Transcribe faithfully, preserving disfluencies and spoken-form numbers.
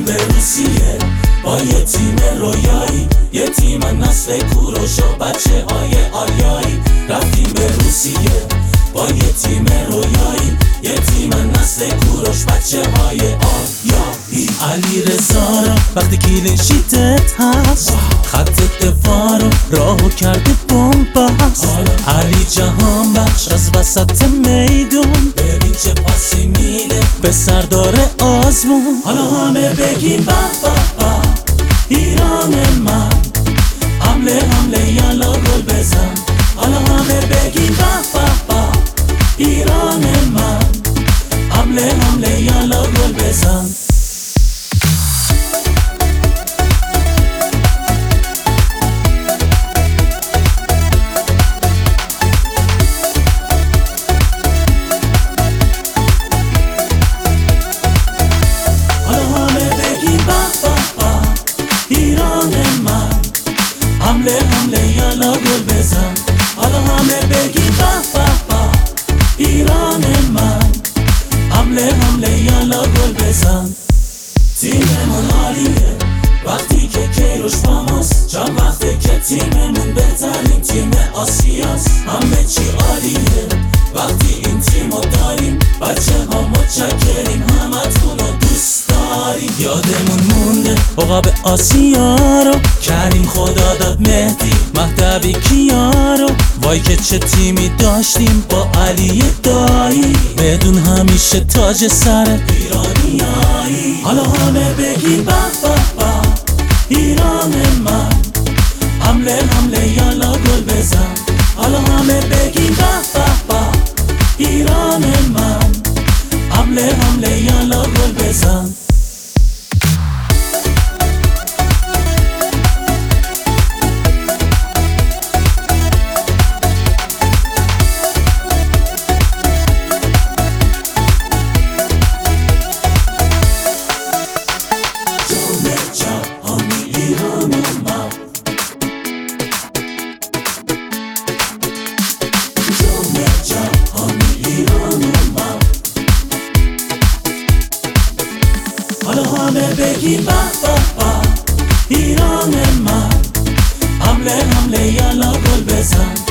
رفتیم به روسیه با یه تیم رویایی، یه تیم نسل کوروش و بچه های آریایی. رفتیم به روسیه با یه تیم رویایی، یه تیم نسل کوروش بچه های آریایی. علی رضا را وقتی کلینشیتت هست، خط دفاع رو راهو کرده بومباست. علی جهان بخش از وسط میدون، ببین چه پاسی میده به سردار آزمون. حالا همه بگیم با با با ایران من، حمله حمله یالا گل بزن. حالا همه بگیم با با با ایران من، حمله حمله یالا گل بزن. حمله حمله یالا گل بزن. حالا همه بگیم با با با ایران من، حمله حمله یالا گل بزن. تیممون عالیه وقتی که کیروش با ماست، چند وقته که تیممون بهترین تیم آسیاست. همه چی عالیه وقتی این تیمو داریم، بچه ها متشکریم همتونو دوست داریم. یادمون مونده عقاب آسیا رو، کریم خدا داد مهدی مهدوی کیا رو. وای که چه تیمی داشتیم با علی دایی، بدون همیشه تاج سر ایرانیایی. حالا همه بگیم با با با ایران من، حمله حمله یالا گل بزن. حالا همه بگیم با با با ایران من، حمله حمله یالا گل بزن. حالا همه بگیم با با با ایران من، حمله حمله یالا گل بزن.